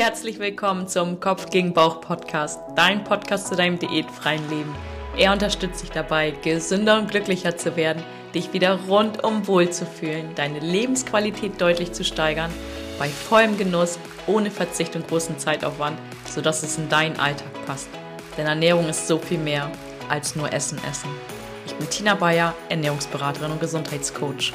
herzlich willkommen zum Kopf gegen Bauch Podcast, dein Podcast zu deinem diätfreien Leben. Er unterstützt dich dabei, gesünder und glücklicher zu werden, dich wieder rundum wohl zu fühlen, deine Lebensqualität deutlich zu steigern, bei vollem Genuss, ohne Verzicht und großen Zeitaufwand, sodass es in deinen Alltag passt. Denn Ernährung ist so viel mehr als nur Essen. Ich bin Tina Bayer, Ernährungsberaterin und Gesundheitscoach.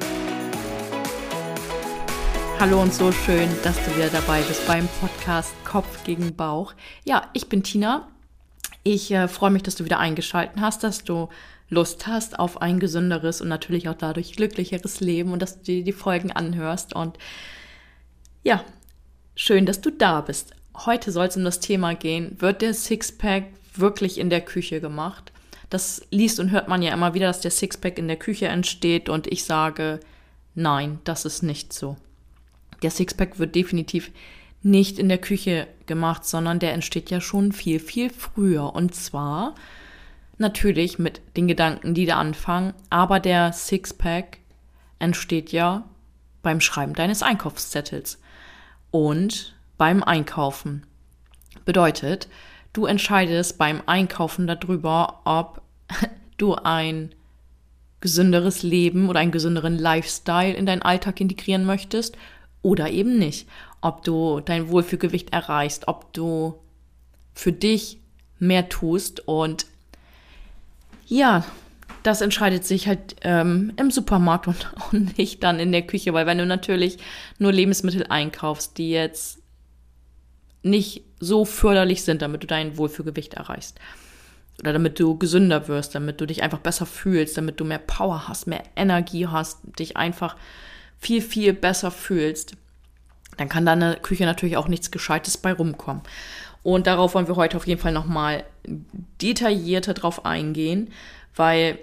Hallo und so schön, dass du wieder dabei bist beim Podcast Kopf gegen Bauch. Ja, ich bin Tina. Ich freue mich, dass du wieder eingeschaltet hast, dass du Lust hast auf ein gesünderes und natürlich auch dadurch glücklicheres Leben und dass du dir die Folgen anhörst. Und ja, schön, dass du da bist. Heute soll es um das Thema gehen, wird der Sixpack wirklich in der Küche gemacht? Das liest und hört man ja immer wieder, dass der Sixpack in der Küche entsteht und ich sage, nein, das ist nicht so. Der Sixpack wird definitiv nicht in der Küche gemacht, sondern der entsteht ja schon viel, viel früher. Und zwar natürlich mit den Gedanken, die da anfangen, aber der Sixpack entsteht ja beim Schreiben deines Einkaufszettels und beim Einkaufen. Bedeutet, du entscheidest beim Einkaufen darüber, ob du ein gesünderes Leben oder einen gesünderen Lifestyle in deinen Alltag integrieren möchtest oder eben nicht. Ob du dein Wohlfühlgewicht erreichst, ob du für dich mehr tust. Und ja, das entscheidet sich halt im Supermarkt und nicht dann in der Küche. Weil wenn du natürlich nur Lebensmittel einkaufst, die jetzt nicht so förderlich sind, damit du dein Wohlfühlgewicht erreichst oder damit du gesünder wirst, damit du dich einfach besser fühlst, damit du mehr Power hast, mehr Energie hast, dich einfach viel, viel besser fühlst, dann kann da in der Küche natürlich auch nichts Gescheites bei rumkommen. Und darauf wollen wir heute auf jeden Fall nochmal detaillierter drauf eingehen, weil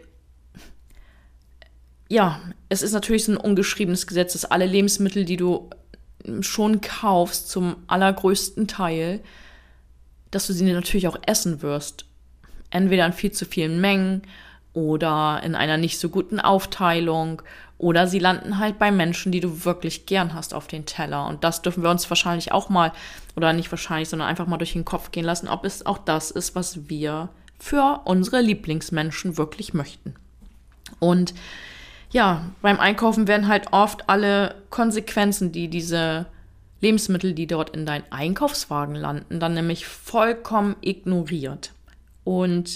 ja, es ist natürlich so ein ungeschriebenes Gesetz, dass alle Lebensmittel, die du schon kaufst, zum allergrößten Teil, dass du sie natürlich auch essen wirst. Entweder in viel zu vielen Mengen oder in einer nicht so guten Aufteilung oder sie landen halt bei Menschen, die du wirklich gern hast, auf den Teller. Und das dürfen wir uns wahrscheinlich auch mal, oder nicht wahrscheinlich, sondern einfach mal durch den Kopf gehen lassen, ob es auch das ist, was wir für unsere Lieblingsmenschen wirklich möchten. Und ja, beim Einkaufen werden halt oft alle Konsequenzen, die diese Lebensmittel, die dort in deinen Einkaufswagen landen, dann nämlich vollkommen ignoriert. Und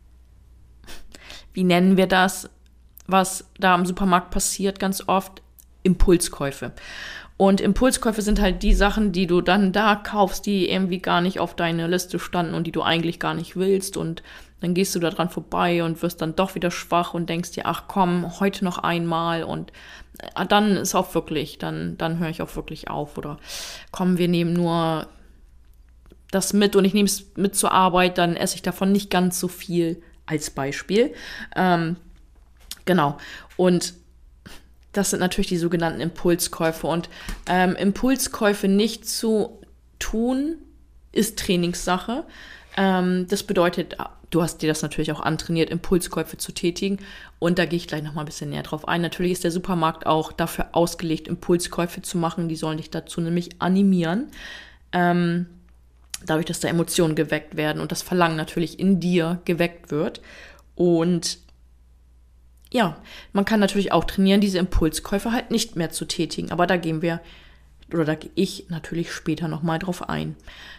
wie nennen wir das, was da im Supermarkt passiert, ganz oft? Impulskäufe. Und Impulskäufe sind halt die Sachen, die du dann da kaufst, die irgendwie gar nicht auf deiner Liste standen und die du eigentlich gar nicht willst. Und dann gehst du da dran vorbei und wirst dann doch wieder schwach und denkst dir, ach komm, heute noch einmal. Und dann ist auch wirklich, dann höre ich auch wirklich auf. Oder komm, wir nehmen nur das mit und ich nehme es mit zur Arbeit, dann esse ich davon nicht ganz so viel als Beispiel. Genau. Und das sind natürlich die sogenannten Impulskäufe. Und Impulskäufe nicht zu tun, ist Trainingssache. Das bedeutet, du hast dir das natürlich auch antrainiert, Impulskäufe zu tätigen. Und da gehe ich gleich nochmal ein bisschen näher drauf ein. Natürlich ist der Supermarkt auch dafür ausgelegt, Impulskäufe zu machen. Die sollen dich dazu nämlich animieren. Dadurch, dass da Emotionen geweckt werden und das Verlangen natürlich in dir geweckt wird. Und ja, man kann natürlich auch trainieren, diese Impulskäufe halt nicht mehr zu tätigen. Aber da gehe ich natürlich später nochmal drauf ein.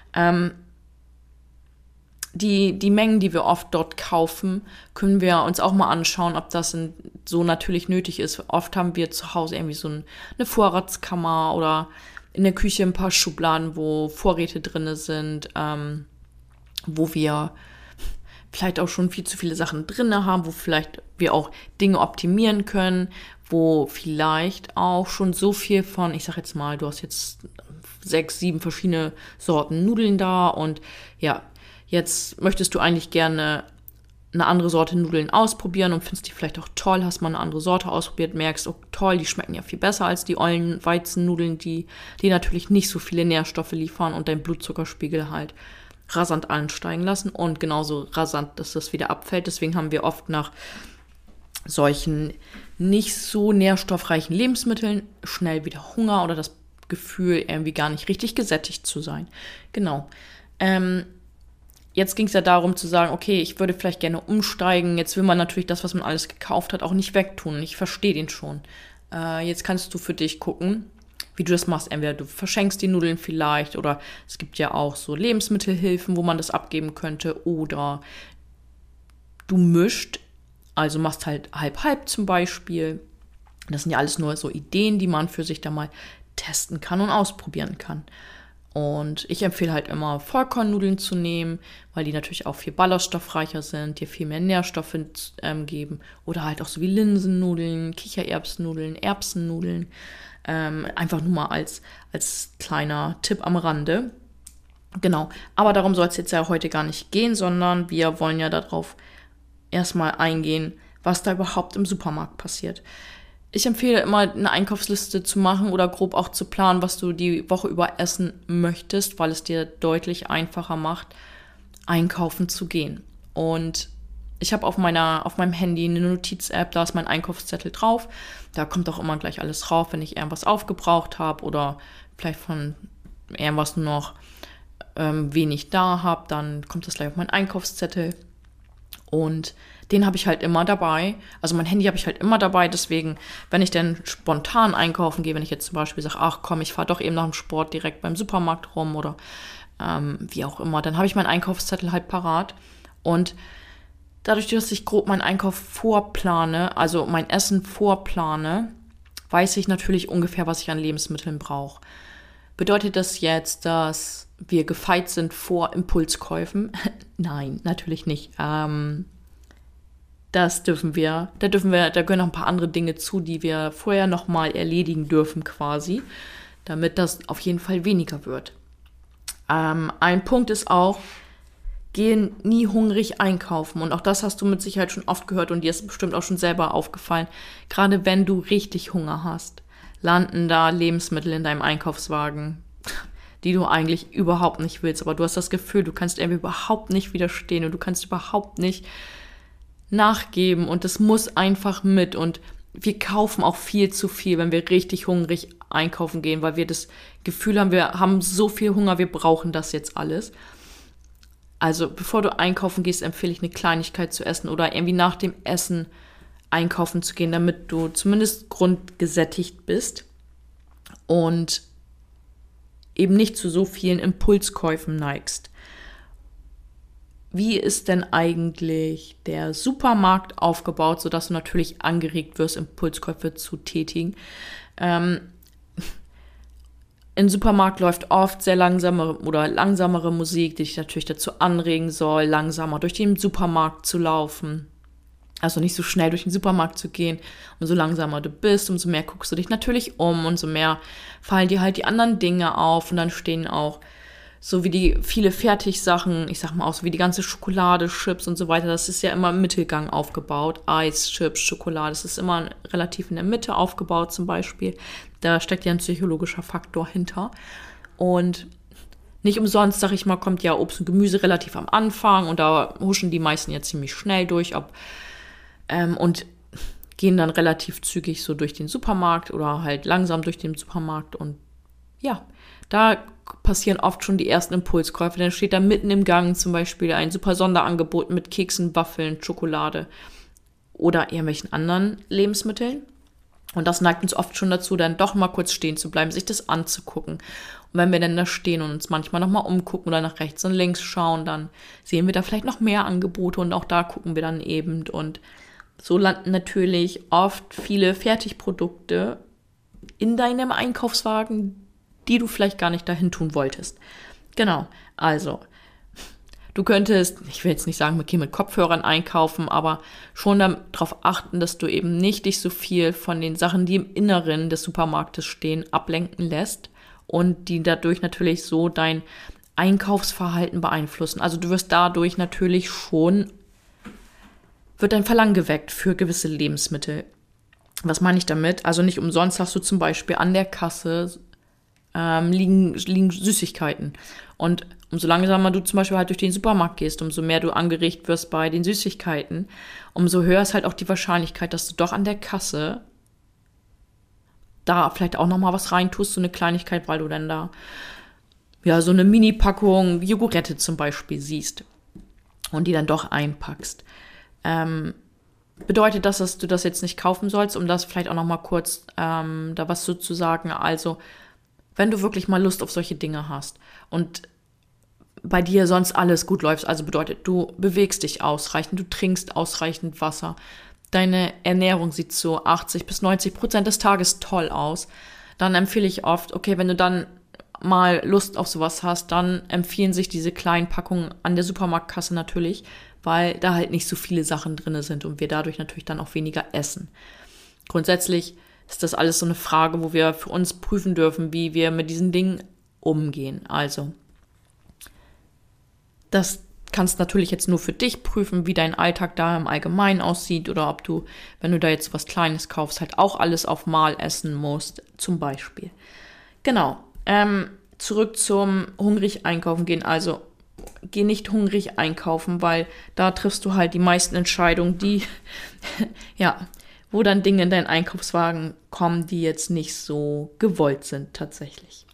Die Mengen, die wir oft dort kaufen, können wir uns auch mal anschauen, ob das so natürlich nötig ist. Oft haben wir zu Hause irgendwie so eine Vorratskammer oder in der Küche ein paar Schubladen, wo Vorräte drin sind, wo wir vielleicht auch schon viel zu viele Sachen drin haben, wo vielleicht wir auch Dinge optimieren können, wo vielleicht auch schon so viel von, ich sag jetzt mal, du hast jetzt 6, 7 verschiedene Sorten Nudeln da und ja, jetzt möchtest du eigentlich gerne eine andere Sorte Nudeln ausprobieren und findest die vielleicht auch toll, hast mal eine andere Sorte ausprobiert, merkst, oh toll, die schmecken ja viel besser als die ollen Weizennudeln, die natürlich nicht so viele Nährstoffe liefern und dein Blutzuckerspiegel halt rasant ansteigen lassen und genauso rasant, dass das wieder abfällt. Deswegen haben wir oft nach solchen nicht so nährstoffreichen Lebensmitteln schnell wieder Hunger oder das Gefühl, irgendwie gar nicht richtig gesättigt zu sein. Genau. Jetzt ging es ja darum zu sagen, okay, ich würde vielleicht gerne umsteigen. Jetzt will man natürlich das, was man alles gekauft hat, auch nicht wegtun. Ich verstehe den schon. Jetzt kannst du für dich gucken, wie du das machst. Entweder du verschenkst die Nudeln vielleicht oder es gibt ja auch so Lebensmittelhilfen, wo man das abgeben könnte. Oder du mischt, also machst halt halb-halb zum Beispiel. Das sind ja alles nur so Ideen, die man für sich da mal testen kann und ausprobieren kann. Und ich empfehle halt immer Vollkornnudeln zu nehmen, weil die natürlich auch viel ballaststoffreicher sind, dir viel mehr Nährstoffe geben. Oder halt auch so wie Linsennudeln, Kichererbsennudeln, Erbsennudeln. Einfach nur mal als kleiner Tipp am Rande. Genau, aber darum soll es jetzt ja heute gar nicht gehen, sondern wir wollen ja darauf erstmal eingehen, was da überhaupt im Supermarkt passiert. Ich empfehle immer, eine Einkaufsliste zu machen oder grob auch zu planen, was du die Woche über essen möchtest, weil es dir deutlich einfacher macht, einkaufen zu gehen. Und ich habe auf meinem Handy eine Notiz-App, da ist mein Einkaufszettel drauf. Da kommt auch immer gleich alles drauf, wenn ich irgendwas aufgebraucht habe oder vielleicht von irgendwas nur noch wenig da habe, dann kommt das gleich auf meinen Einkaufszettel. Und den habe ich halt immer dabei. Also mein Handy habe ich halt immer dabei. Deswegen, wenn ich dann spontan einkaufen gehe, wenn ich jetzt zum Beispiel sage, ach komm, ich fahre doch eben nach dem Sport direkt beim Supermarkt rum oder wie auch immer, dann habe ich meinen Einkaufszettel halt parat. Und dadurch, dass ich grob meinen Einkauf vorplane, also mein Essen vorplane, weiß ich natürlich ungefähr, was ich an Lebensmitteln brauche. Bedeutet das jetzt, dass wir gefeit sind vor Impulskäufen? Nein, natürlich nicht. Da gehören noch ein paar andere Dinge zu, die wir vorher nochmal erledigen dürfen quasi, damit das auf jeden Fall weniger wird. Ein Punkt ist auch, geh nie hungrig einkaufen. Und auch das hast du mit Sicherheit schon oft gehört und dir ist bestimmt auch schon selber aufgefallen. Gerade wenn du richtig Hunger hast, landen da Lebensmittel in deinem Einkaufswagen, die du eigentlich überhaupt nicht willst. Aber du hast das Gefühl, du kannst irgendwie überhaupt nicht widerstehen und du kannst überhaupt nicht nachgeben und das muss einfach mit. Und wir kaufen auch viel zu viel, wenn wir richtig hungrig einkaufen gehen, weil wir das Gefühl haben, wir haben so viel Hunger, wir brauchen das jetzt alles. Also bevor du einkaufen gehst, empfehle ich eine Kleinigkeit zu essen oder irgendwie nach dem Essen einkaufen zu gehen, damit du zumindest grundgesättigt bist und eben nicht zu so vielen Impulskäufen neigst. Wie ist denn eigentlich der Supermarkt aufgebaut, sodass du natürlich angeregt wirst, Impulskäufe zu tätigen? Im Supermarkt läuft oft sehr langsamere Musik, die dich natürlich dazu anregen soll, langsamer durch den Supermarkt zu laufen. Also nicht so schnell durch den Supermarkt zu gehen. Umso langsamer du bist, umso mehr guckst du dich natürlich um, umso mehr fallen dir halt die anderen Dinge auf und dann stehen auch so wie die viele Fertigsachen, ich sag mal auch so wie die ganze Schokolade, Chips und so weiter, das ist ja immer im Mittelgang aufgebaut. Eis, Chips, Schokolade, das ist immer relativ in der Mitte aufgebaut zum Beispiel. Da steckt ja ein psychologischer Faktor hinter. Und nicht umsonst, sag ich mal, kommt ja Obst und Gemüse relativ am Anfang und da huschen die meisten ja ziemlich schnell durch und gehen dann relativ zügig so durch den Supermarkt oder halt langsam durch den Supermarkt und ja, da passieren oft schon die ersten Impulskäufe. Dann steht da mitten im Gang zum Beispiel ein super Sonderangebot mit Keksen, Waffeln, Schokolade oder irgendwelchen anderen Lebensmitteln. Und das neigt uns oft schon dazu, dann doch mal kurz stehen zu bleiben, sich das anzugucken. Und wenn wir dann da stehen und uns manchmal nochmal umgucken oder nach rechts und links schauen, dann sehen wir da vielleicht noch mehr Angebote und auch da gucken wir dann eben. Und so landen natürlich oft viele Fertigprodukte in deinem Einkaufswagen, die du vielleicht gar nicht dahin tun wolltest. Genau, also du könntest, ich will jetzt nicht sagen, mit Kopfhörern einkaufen, aber schon darauf achten, dass du eben nicht dich so viel von den Sachen, die im Inneren des Supermarktes stehen, ablenken lässt und die dadurch natürlich so dein Einkaufsverhalten beeinflussen. Also du wirst dadurch natürlich wird dein Verlangen geweckt für gewisse Lebensmittel. Was meine ich damit? Also nicht umsonst hast du zum Beispiel an der Kasse liegen Süßigkeiten. Und umso langsamer du zum Beispiel halt durch den Supermarkt gehst, umso mehr du angeregt wirst bei den Süßigkeiten, umso höher ist halt auch die Wahrscheinlichkeit, dass du doch an der Kasse da vielleicht auch nochmal was reintust, so eine Kleinigkeit, weil du dann da ja so eine Mini-Packung Jogurette zum Beispiel siehst und die dann doch einpackst. Bedeutet das, dass du das jetzt nicht kaufen sollst, um das vielleicht auch nochmal kurz da was zu sagen. Also, wenn du wirklich mal Lust auf solche Dinge hast und bei dir sonst alles gut läuft, also bedeutet, du bewegst dich ausreichend, du trinkst ausreichend Wasser, deine Ernährung sieht so 80-90% des Tages toll aus, dann empfehle ich oft, okay, wenn du dann mal Lust auf sowas hast, dann empfehlen sich diese kleinen Packungen an der Supermarktkasse natürlich, weil da halt nicht so viele Sachen drin sind und wir dadurch natürlich dann auch weniger essen. Grundsätzlich ist das alles so eine Frage, wo wir für uns prüfen dürfen, wie wir mit diesen Dingen umgehen. Also, das kannst natürlich jetzt nur für dich prüfen, wie dein Alltag da im Allgemeinen aussieht oder ob du, wenn du da jetzt was Kleines kaufst, halt auch alles auf Mal essen musst, zum Beispiel. Genau. Zurück zum hungrig einkaufen gehen. Also, geh nicht hungrig einkaufen, weil da triffst du halt die meisten Entscheidungen, die, ja, wo dann Dinge in deinen Einkaufswagen kommen, die jetzt nicht so gewollt sind tatsächlich.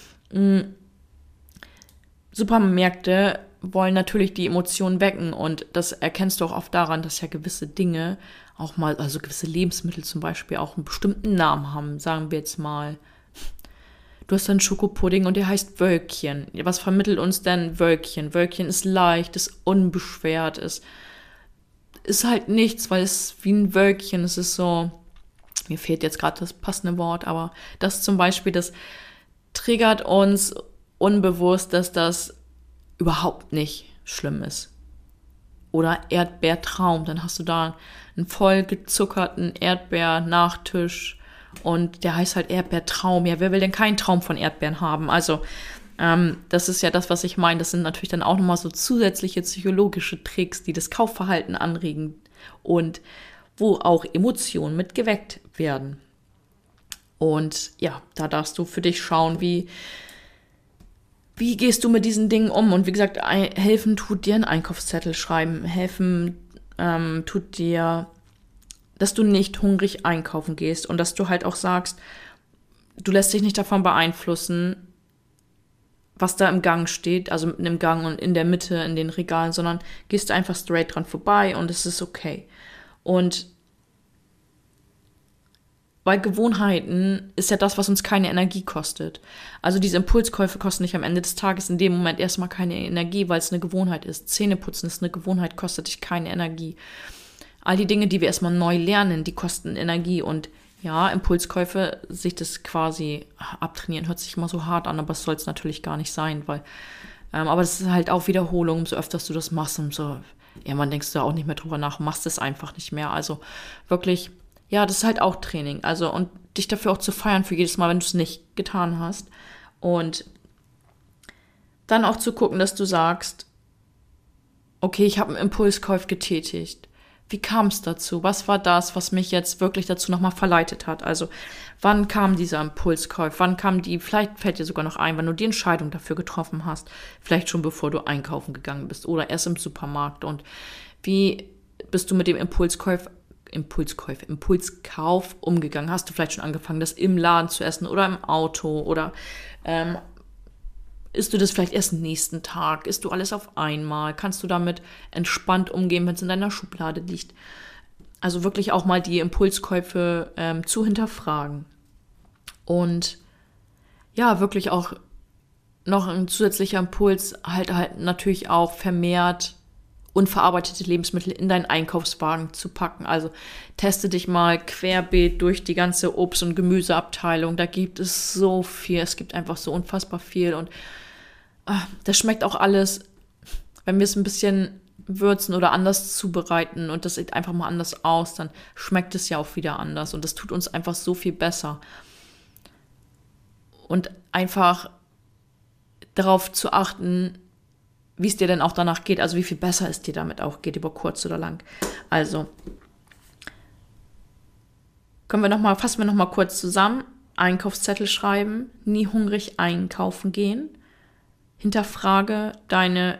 Supermärkte wollen natürlich die Emotionen wecken und das erkennst du auch oft daran, dass ja gewisse Dinge auch mal, also gewisse Lebensmittel zum Beispiel auch einen bestimmten Namen haben. Sagen wir jetzt mal, du hast einen Schokopudding und der heißt Wölkchen. Was vermittelt uns denn Wölkchen? Wölkchen ist leicht, ist unbeschwert, ist halt nichts, weil es wie ein Wölkchen, es ist so, mir fehlt jetzt gerade das passende Wort, aber das zum Beispiel, das triggert uns unbewusst, dass das überhaupt nicht schlimm ist. Oder Erdbeertraum, dann hast du da einen voll gezuckerten Erdbeer-Nachtisch und der heißt halt Erdbeertraum. Ja, wer will denn keinen Traum von Erdbeeren haben? Also, das ist ja das, was ich meine. Das sind natürlich dann auch nochmal so zusätzliche psychologische Tricks, die das Kaufverhalten anregen und wo auch Emotionen mit geweckt werden. Und ja, da darfst du für dich schauen, wie gehst du mit diesen Dingen um? Und wie gesagt, helfen tut dir ein Einkaufszettel schreiben. Helfen tut dir, dass du nicht hungrig einkaufen gehst und dass du halt auch sagst, du lässt dich nicht davon beeinflussen, was da im Gang steht, also mitten im Gang und in der Mitte in den Regalen, sondern gehst einfach straight dran vorbei und es ist okay. Und weil Gewohnheiten ist ja das, was uns keine Energie kostet. Also diese Impulskäufe kosten dich am Ende des Tages in dem Moment erstmal keine Energie, weil es eine Gewohnheit ist. Zähneputzen ist eine Gewohnheit, kostet dich keine Energie. All die Dinge, die wir erstmal neu lernen, die kosten Energie. Und ja, Impulskäufe, sich das quasi abtrainieren, hört sich immer so hart an, aber es soll es natürlich gar nicht sein, weil, aber das ist halt auch Wiederholung, umso öfter du das machst, umso irgendwann denkst du da auch nicht mehr drüber nach, machst es einfach nicht mehr. Also wirklich, ja, das ist halt auch Training. Also und dich dafür auch zu feiern für jedes Mal, wenn du es nicht getan hast. Und dann auch zu gucken, dass du sagst, okay, ich habe einen Impulskauf getätigt. Wie kam es dazu? Was war das, was mich jetzt wirklich dazu nochmal verleitet hat? Also wann kam dieser Impulskauf? Wann kam vielleicht fällt dir sogar noch ein, wann du die Entscheidung dafür getroffen hast. Vielleicht schon bevor du einkaufen gegangen bist oder erst im Supermarkt. Und wie bist du mit dem Impulskauf umgegangen? Hast du vielleicht schon angefangen, das im Laden zu essen oder im Auto? Oder isst du das vielleicht erst nächsten Tag? Isst du alles auf einmal? Kannst du damit entspannt umgehen, wenn es in deiner Schublade liegt? Also wirklich auch mal die Impulskäufe zu hinterfragen. Und ja, wirklich auch noch ein zusätzlicher Impuls, halt natürlich auch vermehrt unverarbeitete Lebensmittel in deinen Einkaufswagen zu packen. Also teste dich mal querbeet durch die ganze Obst- und Gemüseabteilung. Da gibt es so viel. Es gibt einfach so unfassbar viel. Und das schmeckt auch alles, wenn wir es ein bisschen würzen oder anders zubereiten und das sieht einfach mal anders aus, dann schmeckt es ja auch wieder anders. Und das tut uns einfach so viel besser. Und einfach darauf zu achten, wie es dir denn auch danach geht, also wie viel besser es dir damit auch geht, über kurz oder lang. Also, fassen wir noch mal kurz zusammen. Einkaufszettel schreiben, nie hungrig einkaufen gehen, hinterfrage deine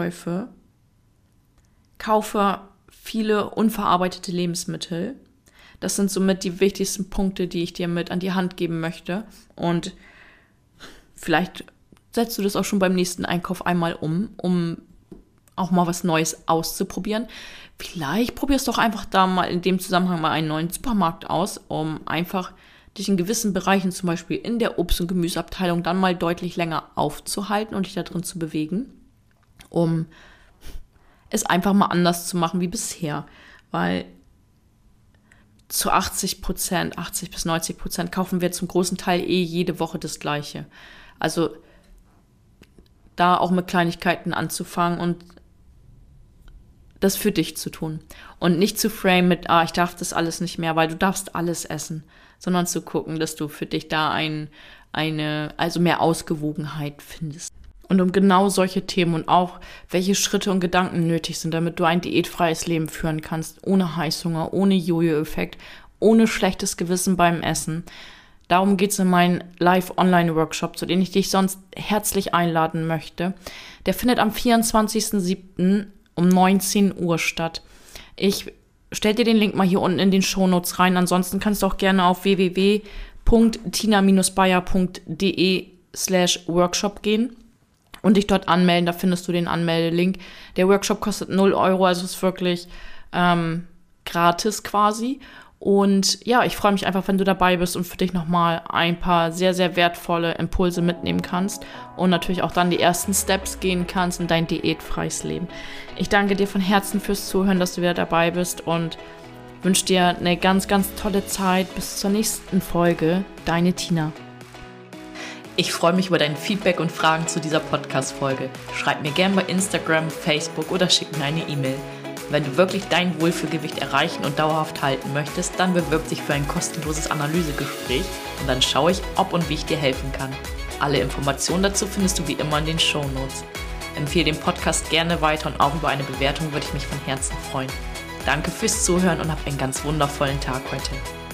Impulskäufe, kaufe viele unverarbeitete Lebensmittel, Das sind somit die wichtigsten Punkte, die ich dir mit an die Hand geben möchte. Und vielleicht setzt du das auch schon beim nächsten Einkauf einmal um auch mal was Neues auszuprobieren. Vielleicht probierst du doch einfach da mal in dem Zusammenhang mal einen neuen Supermarkt aus, um einfach dich in gewissen Bereichen, zum Beispiel in der Obst- und Gemüseabteilung, dann mal deutlich länger aufzuhalten und dich da drin zu bewegen, um es einfach mal anders zu machen wie bisher. Weil zu 80 bis 90% kaufen wir zum großen Teil jede Woche das Gleiche. Also da auch mit Kleinigkeiten anzufangen und das für dich zu tun. Und nicht zu frame mit, ich darf das alles nicht mehr, weil du darfst alles essen, sondern zu gucken, dass du für dich da also mehr Ausgewogenheit findest. Und um genau solche Themen und auch welche Schritte und Gedanken nötig sind, damit du ein diätfreies Leben führen kannst, ohne Heißhunger, ohne Jojo-Effekt, ohne schlechtes Gewissen beim Essen. Darum geht es in meinem Live-Online-Workshop, zu dem ich dich sonst herzlich einladen möchte. Der findet am 24.07. um 19 Uhr statt. Ich stelle dir den Link mal hier unten in den Shownotes rein. Ansonsten kannst du auch gerne auf www.tina-bayer.de/workshop gehen und dich dort anmelden. Da findest du den Anmeldelink. Der Workshop kostet 0 Euro, also ist wirklich gratis quasi. Und ja, ich freue mich einfach, wenn du dabei bist und für dich nochmal ein paar sehr, sehr wertvolle Impulse mitnehmen kannst und natürlich auch dann die ersten Steps gehen kannst in dein diätfreies Leben. Ich danke dir von Herzen fürs Zuhören, dass du wieder dabei bist und wünsche dir eine ganz, ganz tolle Zeit. Bis zur nächsten Folge. Deine Tina. Ich freue mich über dein Feedback und Fragen zu dieser Podcast-Folge. Schreib mir gerne bei Instagram, Facebook oder schick mir eine E-Mail. Wenn du wirklich dein Wohlfühlgewicht erreichen und dauerhaft halten möchtest, dann bewirb dich für ein kostenloses Analysegespräch und dann schaue ich, ob und wie ich dir helfen kann. Alle Informationen dazu findest du wie immer in den Shownotes. Empfehle den Podcast gerne weiter und auch über eine Bewertung würde ich mich von Herzen freuen. Danke fürs Zuhören und hab einen ganz wundervollen Tag heute.